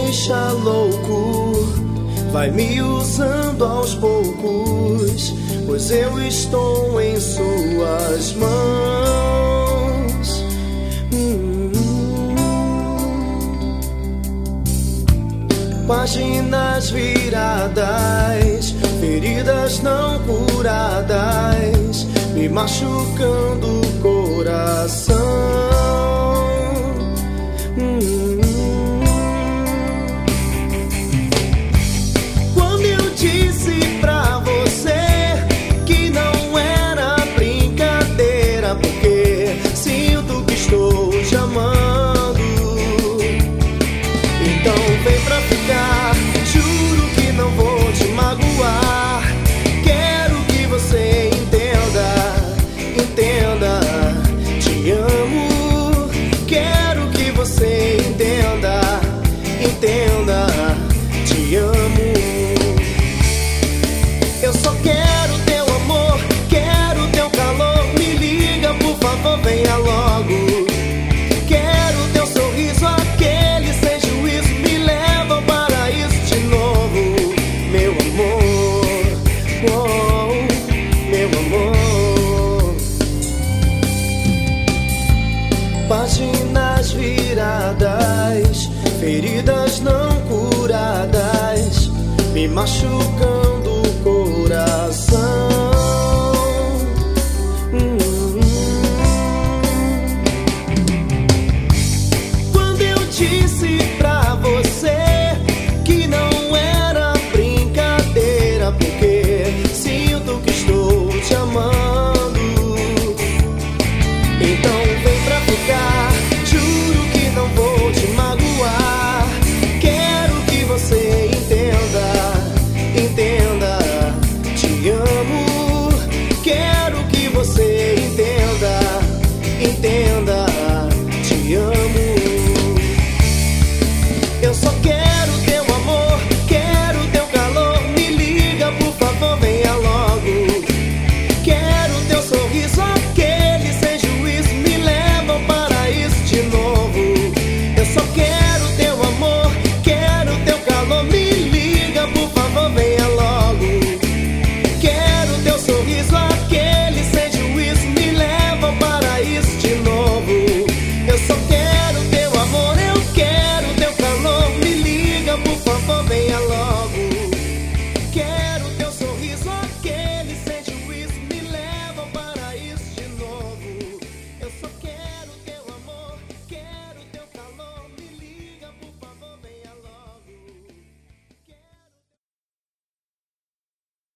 deixa louco, vai me usando aos poucos, pois eu estou em suas mãos. Páginas viradas, feridas não curadas, me machucando o coração. Quando eu disse pra você que não era brincadeira, porque sinto que estou te amando, então vem pra ficar, juro que não vou te magoar. Quero que você entenda, entenda, te amo. Quero que você entenda, entenda, te amo. Eu só quero teu amor, quero teu calor. Me liga, por favor, venha logo. Quero teu sorriso, aquele sem juízo, me leva ao paraíso de novo. Meu amor, oh, meu amor. Páginas viradas, feridas não curadas, me machucam